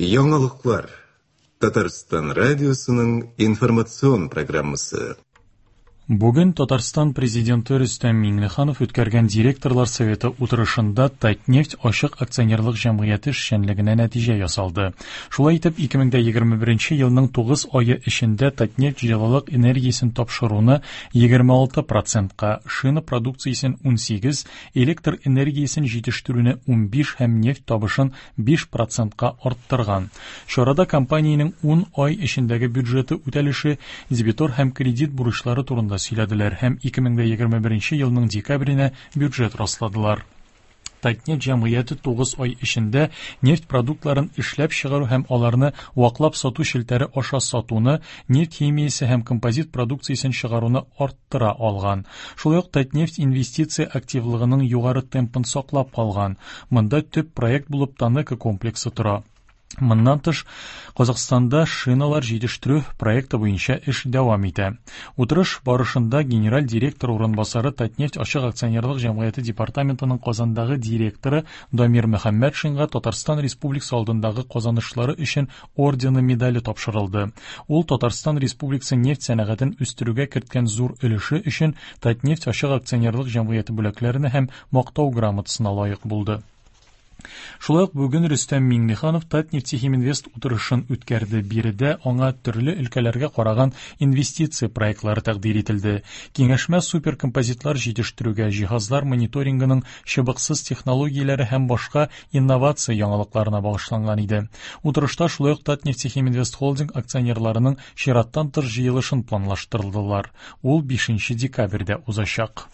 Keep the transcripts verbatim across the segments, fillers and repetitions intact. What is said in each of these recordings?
Яңалыклар. Татарстан радиосының информацион программасы. Бүген Татарстан президенты Рөстәм Миңнеханов үткәргән директорлар советы утырышында Татнефть ачык акционерлык җәмгыяте эшчәнлегенә нәтиҗә ясалды. Шулай итеп, ике мең егерме беренче елның тугыз ае эчендә Татнефть җылылык энергиясен тапшыруны егерме алты процентка, шина продукциясен ун сигез, электр энергиясен җитештерүне ун биш һәм нефть табышын биш процентка арттырган. Чарада компаниянең ун ай эчендәге бюджеты үтәлеше, дебетор һәм кредит бурычлары турында сөйләделәр һәм ике мең егерме беренче елның декабренә бюджет расладылар. Татнефть җәмгыяте тугыз ай эчендә нефть продуктларын эшләп чыгару һәм аларны ваклап сату шелтәре аша сатуны, нефть химиясе һәм композит продукциясен чыгаруны арттыра алган. Шулай ук Татнефть инвестиция активлыгының югары темпын саклап калган. Монда төп проект булып Таныка комплексы тора. Моннан тыш, Казакстанда шиналар җитештерү проекты буенча эш дәвам итә. Утырыш барышында генераль директор урынбасары Татнефть ачык акционерлык җәмгыяте департаментының Казандагы директоры Дамир Мөхәммәтшинга Татарстан Республикасы алдындагы казанышлары өчен ордены медале тапшырылды. Ул Татарстан Республикасы нефть сәнәгатен үстерүгә керткән зур өлеше өчен Татнефть ачык акционерлык җәмгыяте бүләкләренә һәм мактау грамотасына лаек булды. Шулай ук бүген Рөстәм Миңнеханов Татнефтехиминвест утырышын үткәрде. Биредә аңа төрле өлкәләргә караган инвестиция проектлары тәкъдим ителде. Киңәшмә суперкомпозитлар җитештерүгә, җиһазлар мониторингының чыбыксыз технологияләре һәм башка инновация яңалыкларына багышланган иде. Утырышта шулай ук Татнефтехиминвест холдинг акционерларының чираттан тыш җыелышын планлаштырдылар. Ул бишенче декабрьдә узачак.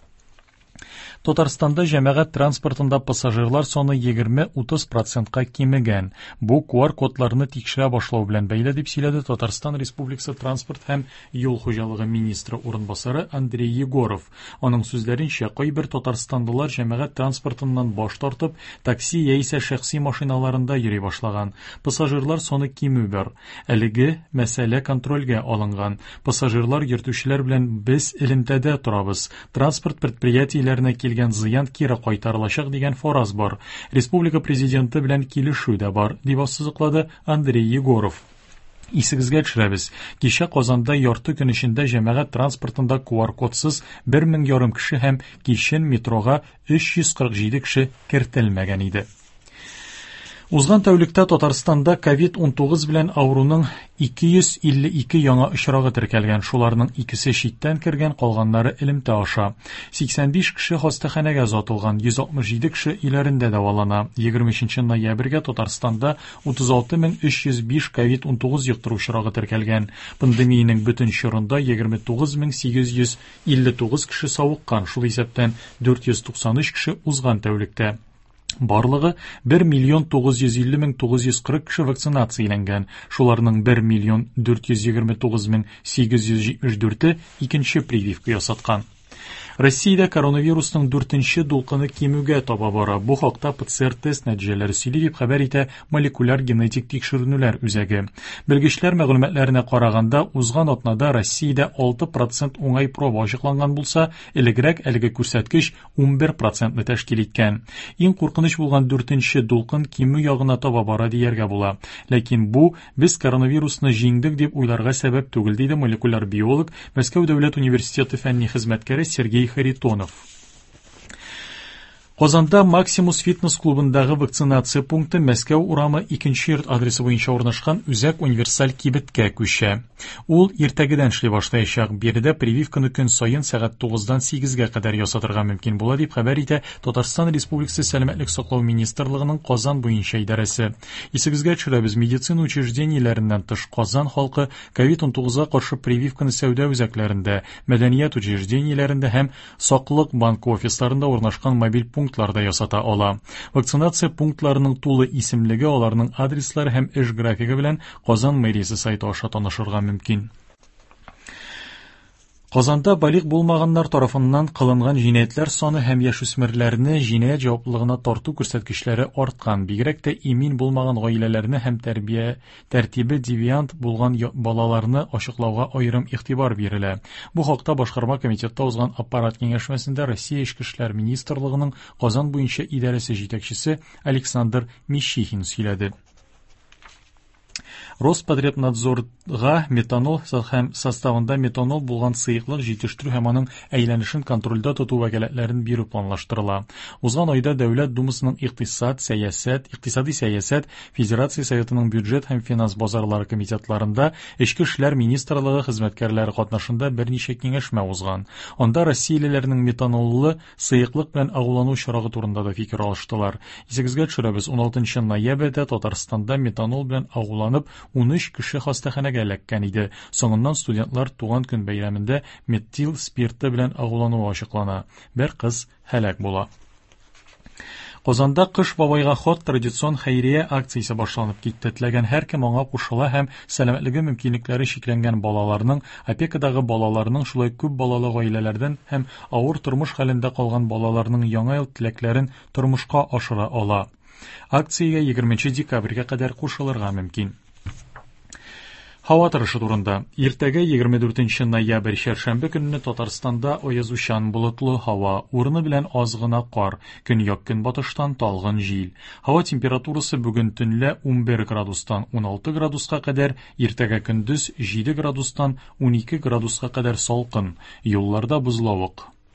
Татарстанда җәмәгать транспортында пассажирлар саны егерме-утыз процентка кимегән. Бу ку ар кодларны тикшерә башлау белән бәйле дип сөйләде Татарстан Республикасы транспорт һәм юл хуҗалыгы министры урынбасары Андрей Егоров. Аның сүзләренчә, кайбер татарстандылар җәмәгать транспортыннан баш тартып, такси яисә шәхси машиналарында йөри башлаган. Пассажирлар саны кимү бар. Әлеге мәсьәлә контрольгә алынган. Пассажирлар йөртүчеләр белән без элемтәдә торабыз. Транспорт предприятиеләренә килгән зыян кире кайтарылачак дигән фораз бар. Республика президенты белән килешү дә бар, дип ассызыклады Андрей Егоров. Исегезгә төшерәбез. Кичә Казанда ярты көн эчендә җәмәгать транспортында ку ар кодсыз бер мең ярым кеше һәм кичен метрога өч йөз кырык җиде кеше кертелмәгән иде. Узган тәүлектә Татарстанда ковид унтугыз белән авыруның ике йөз илле ике яңа очрагы теркәлгән. Шуларның икесе читтән кергән, калганнары элемтә аша. сиксән биш кеше хастаханәгә озатылган, йөз алтмыш җиде кеше өйләрендә дәвалана. егерме өченче ноябрьгә Татарстанда утыз алты мең өч йөз биш ковид унтугыз йоктыру очрагы теркәлгән. Пандемиянең бөтен чорында егерме тугыз мең сигез йөз илле тугыз кеше савыккан. Шул исәптән дүрт йөз туксан өч кеше узган тәүлектә. Барлыгы бер миллион тугыз йөз илле мең тугыз йөз кырык кеше вакцинацияләнгән. Шуларның бер миллион дүрт йөз егерме тугыз мең сигез йөз җитмеш дүрте икенче прививка ясаткан. Россиядә коронавирусның дүртенче дулкыны кимүгә таба бара. Бу хакта пэ цэ эр тест нәтиҗәләре сөйли дип хәбәр итә молекуляр генетик тикшеренүләр үзәге. Белгечләр мәгълүматларына караганда, узган атнада Россиядә алты процент уңай проба ачыкланган булса, элегрәк әлеге күрсәткеч ун бер процентны тәшкил иткән. Иң куркыныч булган дүртенче дулкын кимү ягына таба бара дияргә була. Ләкин бу без коронавирусны җиңдек дип уйларга сәбәп түгел, диде молекуляр биолог, Мәскәү дәүләт университеты фәнни хезмәткәре Сергей Харитонов. Казанда Максимус фитнес клубындагы вакцинация пункты Мәскәү урамы икенче йорт адресы буенча урнашкан үзәк универсаль кибеткә күчә. Ул иртәгедән эшли башлаячак. Биредә прививканы көн саен сәгать тугыздан сигезгә кадәр ясатырга мөмкин була дип хәбәр итә Татарстан Республикасы сәламәтлек саклау министрлыгының Казан буенча идарәсе. Исегезгә төшерәбез, медицина учреждениеләреннән тыш Казан халкы ковид унтугызга каршы прививканы сәүдә үзәкләрендә, мәдәният учреждениеләрендә һәм саклык банкы офисларында урнашкан мобиль пунктларда ясата ала. Вакцинация пунктларының тулы исемлеге, аларның адреслары һәм эш графигы белән Казан мэриясе сайты аша танышырга мөмкин. Казанда балиг булмаганнар тарафыннан кылынган җинаятьләр саны һәм яшүсмерләрне җинаять җаваплылыгына тарту күрсәткечләре арткан. Бигрәк тә имин булмаган гаиләләрне һәм тәрбия тәртибе девиант булган балаларны ачыклауга аерым игътибар бирелә. Бу хакта башкарма комитетта узган аппарат киңәшмәсендә Россия Эчке эшләр министрлыгының Казан буенча идарәсе җитәкчесе Александр Мищихин сөйләде. Роспотребнадзорга метанол һәм составында метанол булган сыйыклык җитештерү һәм аның әйләнешен контрольдә тоту вәкаләтләрен бирү планлаштырыла. Узган айда Дәүләт Думасының икътисад, сәясәт, икътисади сәясәт, Федерация Советының бюджет һәм финанс базарлары комитетларында Эчке эшләр министрлыгы хезмәткәрләре катнашында берничә киңәшмә узган. Анда Россиялеләрнең метаноллы сыйыклык белән агулану чарагы турында да фикер алыштылар. Исегезгә төшерәбез, ун алтынчы ноябрьдә Татарстанда метанол белән агуланып ун өч кеше хастаханәгә эләккән иде. Соңыннан студентлар туган көн бәйрәмендә метил спирты белән агулануы ачыклана. Бер кыз һәлак була. Казанда Кыш бабайга хат традицион хәйрия акциясе башланып китте. Теләгән һәркем аңа кушыла һәм сәламәтлеге мөмкинлекләре шикләнгән балаларның, опекадагы балаларның, шулай күп балалы гаиләләрдән һәм авыр тормыш хәлендә калган балаларның яңа ел теләкләрен тормышка ашыра ала. Акциягә егерменче декабрьгә кадәр кушылырга мөмкин. Һава торышы турында. Иртәгә егерме дүртенче ноябрь чәршәмбе көнне Татарстанда аязучан болытлы һава, урыны белән аз гына кар, көньяк көнбатыштан талгын җил. Һава температурасы бүген төнлә ун бер градустан ун алты градуска кадәр, иртәгә көндез җиде градустан ун ике градуска кадәр салкын. Юлларда бозлавык.